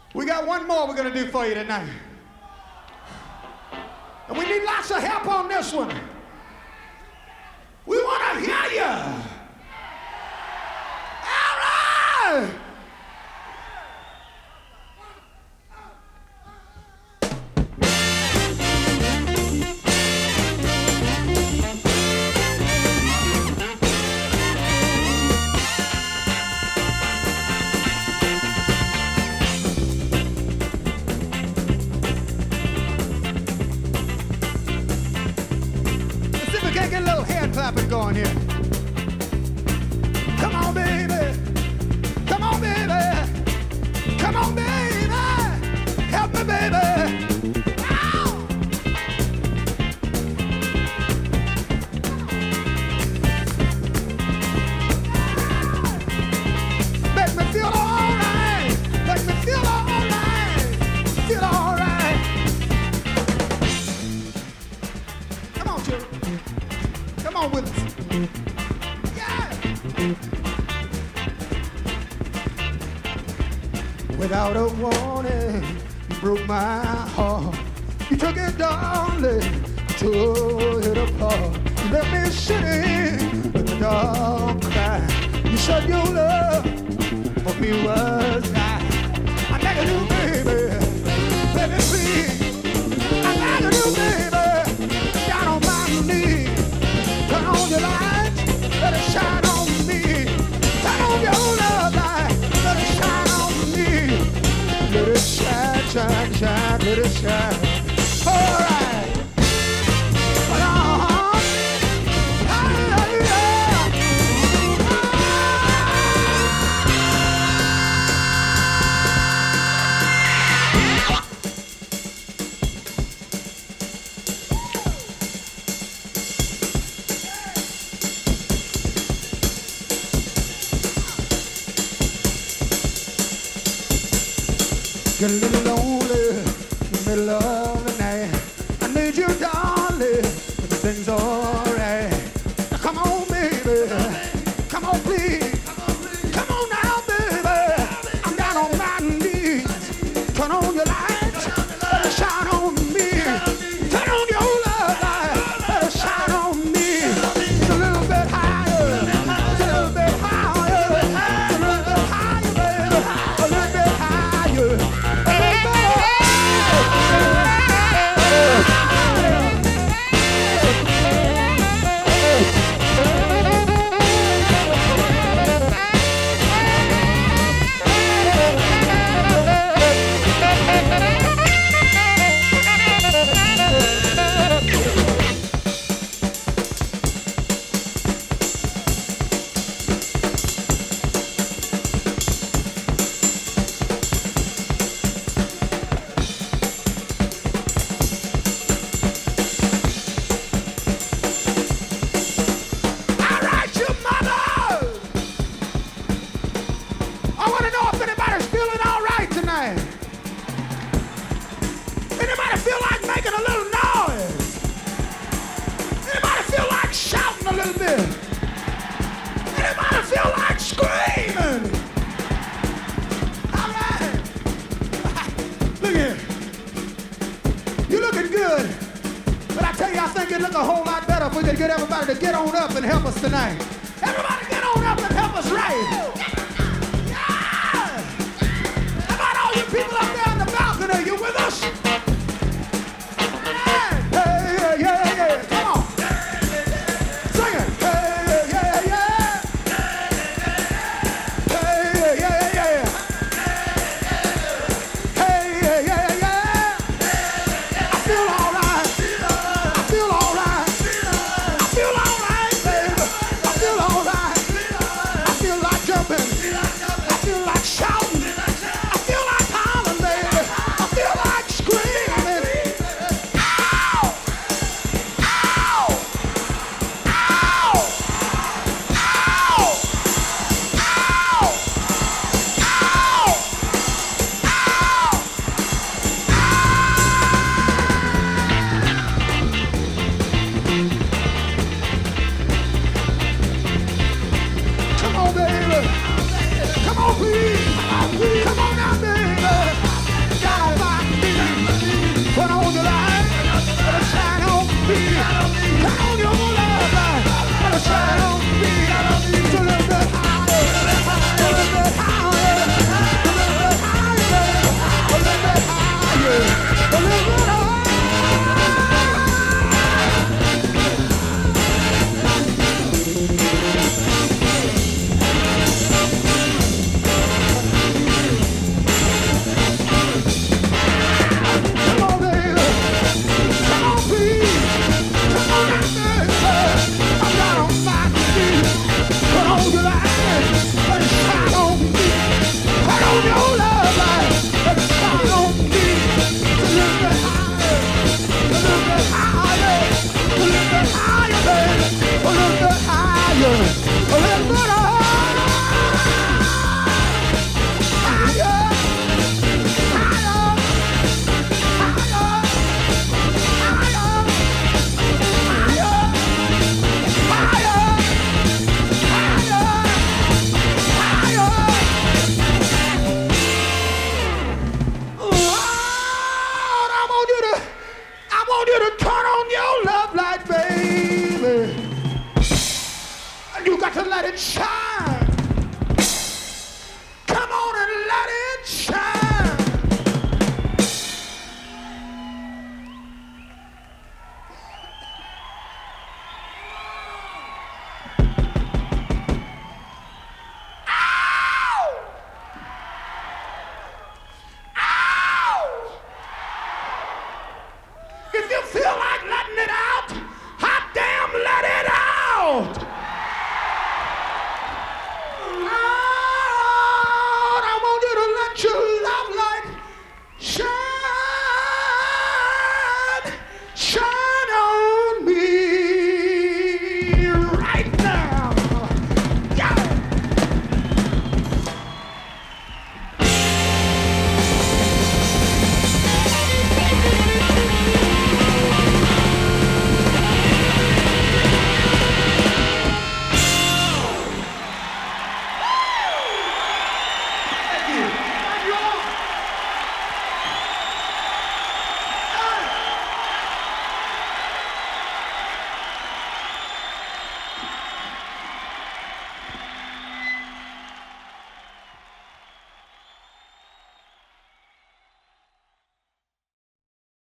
We got one more we're gonna do for you tonight. And we need lots of help on this one. We wanna hear you. All right. Get a little hand clapping going here. Come on, baby. Come on, baby. Come on, baby. Help me, baby. Ow! Make me feel all right. Make me feel all right. Feel all right. Come on, children. Come on with us. Yeah! Without a warning, you broke my heart. You took it, darling, tore it apart. You left me sitting with a dark cry. You said your love for me was not. I beg you, baby, let me please. I beg you, baby, down on my knees. Turn on your light, let it shine on me. Turn on your love light, let it shine on me. Let it shine, shine, shine, let it shine. All right. Get a little lonely in the middle of the night. I need you, darling, but everything's alright. Now come on, baby. Come on, please. Come on now, baby. I'm down on my knees. Turn on your lights, let it shine on me. Turn on your love light, let it shine on me. It's a little bit higher, it's a little bit higher, it's a little bit higher, baby, a little bit higher. Anybody feel like making a little noise? Anybody feel like shouting a little bit? Anybody feel like screaming? All right. Look here. You're looking good. But I tell you, I think it'd look a whole lot better if we could get everybody to get on up and help us tonight. Everybody get on up and help us right.